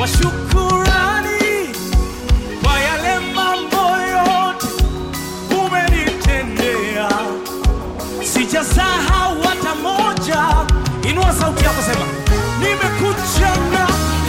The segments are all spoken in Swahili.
kwa shukrani kwa yale mambo yote umenitendea. Sijasahau hata moja. Inua sauti yako, sema nimekuja na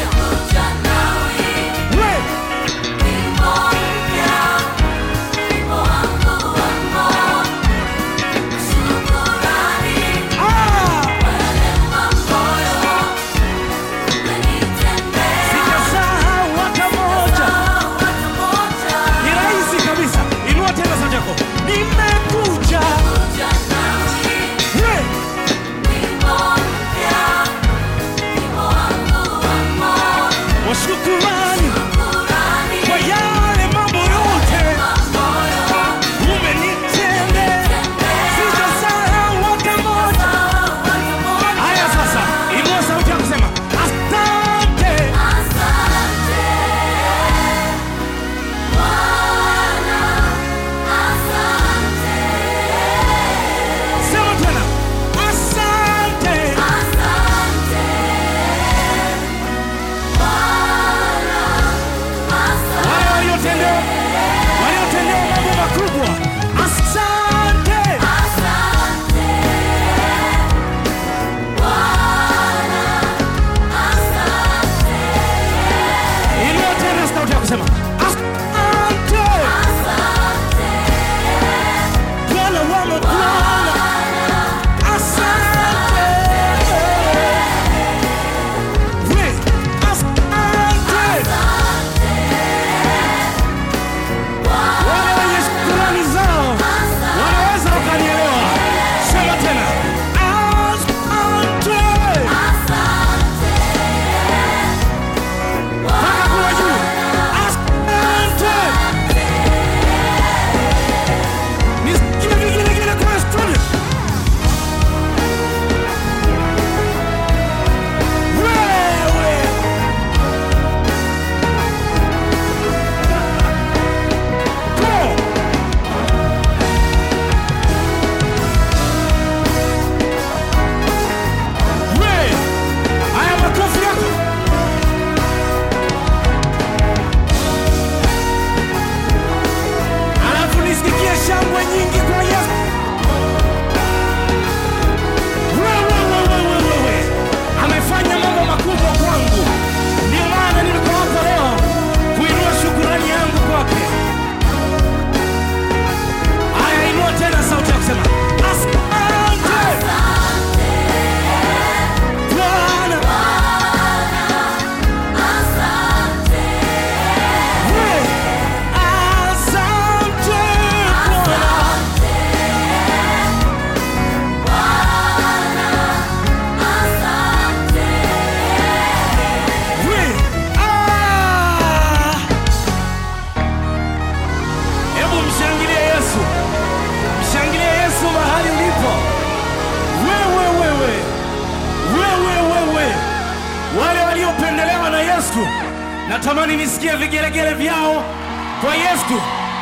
natamani nisikie vigelegele vyao kwa Yesu.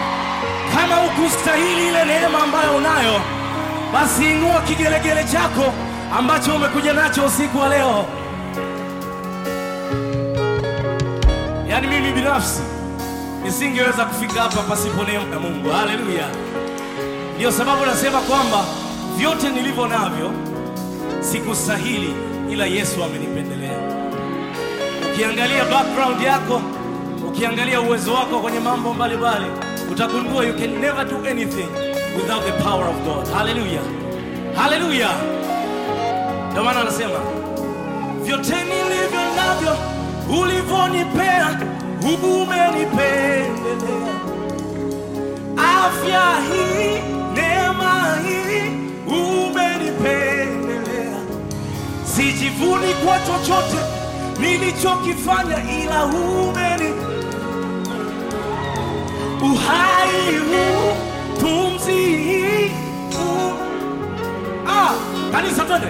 Kama ukustahili ile neema ambayo unayo, basi inua kigelegele chako ambacho umekuja nacho usiku wa leo. Yani mimi binafsi nisingeweza kufika hapa pasipo neema ya Mungu. Haleluya. Ndio sababu nasema kwamba vyote nilivyo navyo sikustahili, ila Yesu amenipendelea. Ukiangalia background yako, ukiangalia uwezo wako kwenye mambo mbalimbali, utagundua you can never do anything without the power of God. Hallelujah. Hallelujah. Ndio maana anasema vyote nilivyo navyo ulivyonipea, umenipendelea. Afya hii, neema hii, umenipendelea. Sijivuni kwa chochote nilichokifanya, ila umeni uhai huu, pumzi hii. Kanisa twende.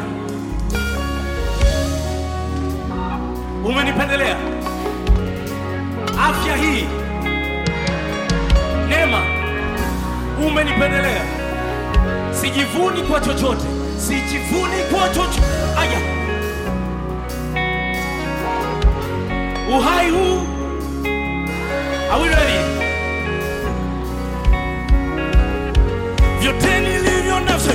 Umenipendelea. Afya hii, neema, umenipendelea. Sijivuni kwa chochote, sijivuni kwa chochote. Aya. uhai huu. Are we ready? Vyote nilivyo navyo,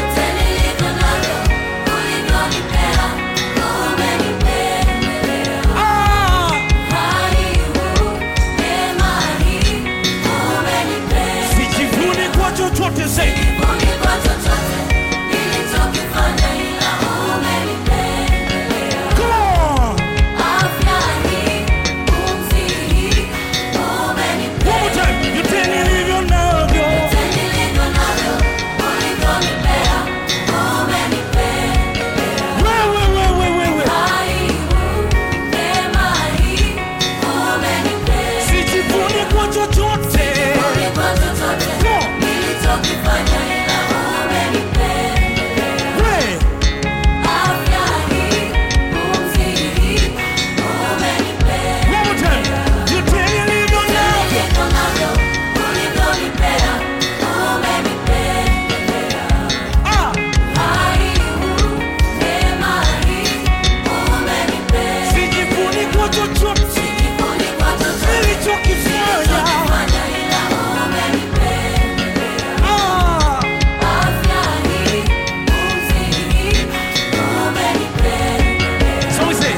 ulivyonipea, umenipendelea. Uhai huu, neema hii, umenipea. sijivuni kwa chochote zaidi. Sijivuni kwa chochote nilichokifanya, ila umenipendelea. Come on. Afya hii, pumzi hii, umenipea. One more time. Vyote nilivyo navyo, Vyote nilivyo navyo, ulivyonipea, umenipendelea. wewe. Uhai huu, neema hii, umenipea. Sijivuni kwa chochote. Sijivuni kwa chochote nilichokifanya, ila umenipendelea. Wewe. Afya hii, pumzi hii, umenipea. One more time. Vyote nilivyo navyo, Nilivyo navyo, ulivyonipea, umenipendelea. Uhai huu, neema hii, umenipea. sijivuni kwa chochote Sijivuni kwa chochote nilichokifanya. nilichokifanya, ila umenipendelea. Afya hii, pumzi hii, umenipendelea. So we say,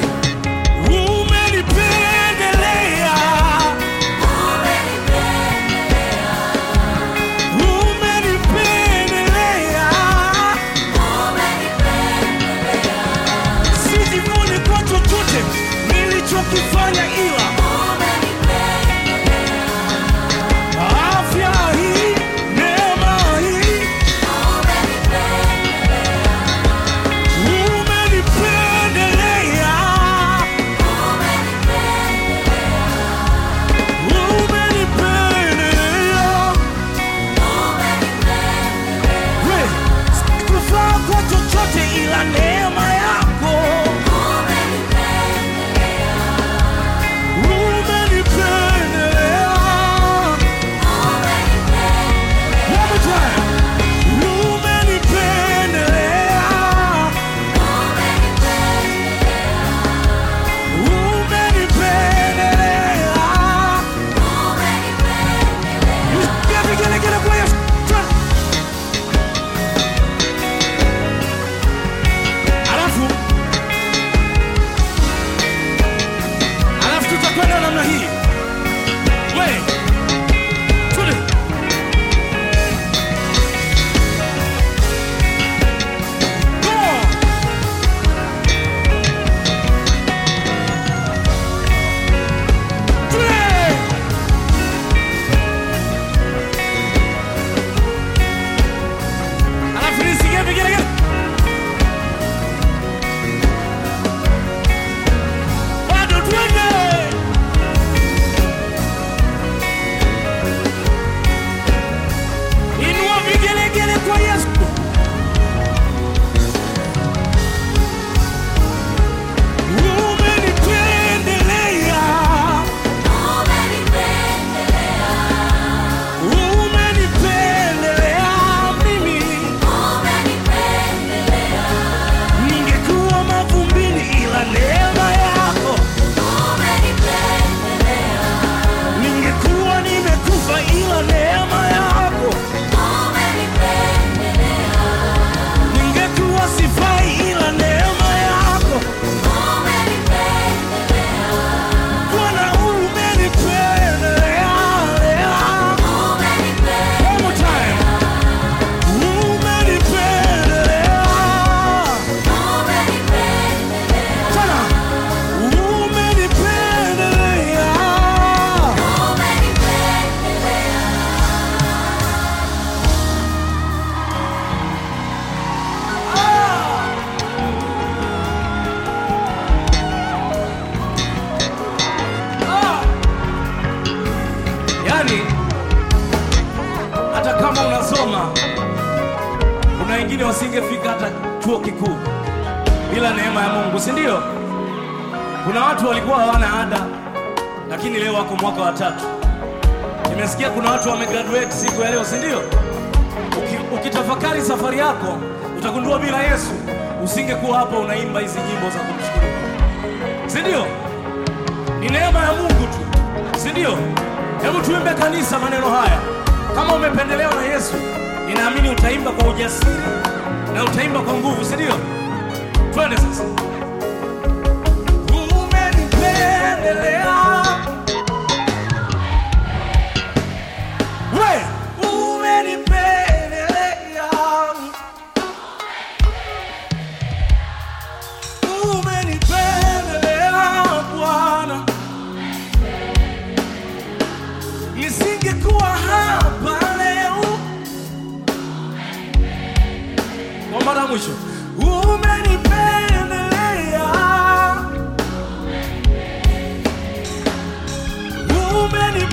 umenipendelea, umenipendelea. Sijivuni kwa chochote nilichokifanya, ila afya hii, neema hii, umenipendelea, umenipendelea. We, sikufaa kwa chochote ila neema yako. Umenipendelea. One more time. Umenipendelea. Umenipendelea. Get kwa Yesu. Alafu tutakwenda namna hii. We, twende. Go on. Twende. Alafu nisikie vigelegele. Bado twende. Inua vigelegele kwa Yesu. Umenipendelea. Umenipendelea mimi. Ningekuwa mavumbini ila neema yako. Ningekuwa nimekufa ila neema yako. Ningekuwa sifai ila neema yako. Bwana umenipendelea. One more time. Umenipendelea. Tena. Umenipendelea. Yani, hata kama unasoma, kuna wengine wasingefika hata chuo kikuu bila neema ya Mungu, si ndio? Kuna watu walikuwa hawana ada, lakini leo wako mwaka wa 3. Nimesikia kuna watu wamegraduate siku ya leo, si ndio? Ukitafakari safari yako utagundua bila Yesu usingekuwa hapa unaimba hizi nyimbo za kumshukuru Mungu, si ndio? Ni Hebu tuimbe kanisa maneno haya. Kama umependelewa na Yesu, ninaamini utaimba kwa ujasiri na utaimba kwa nguvu, si ndio? Twende sasa. Umenipendelea. We, umenipendelea. Umenipendelea Bwana. Nisingekuwa hapa leo. Kwa mara mwisho. Umenipendelea. Umenipendelea.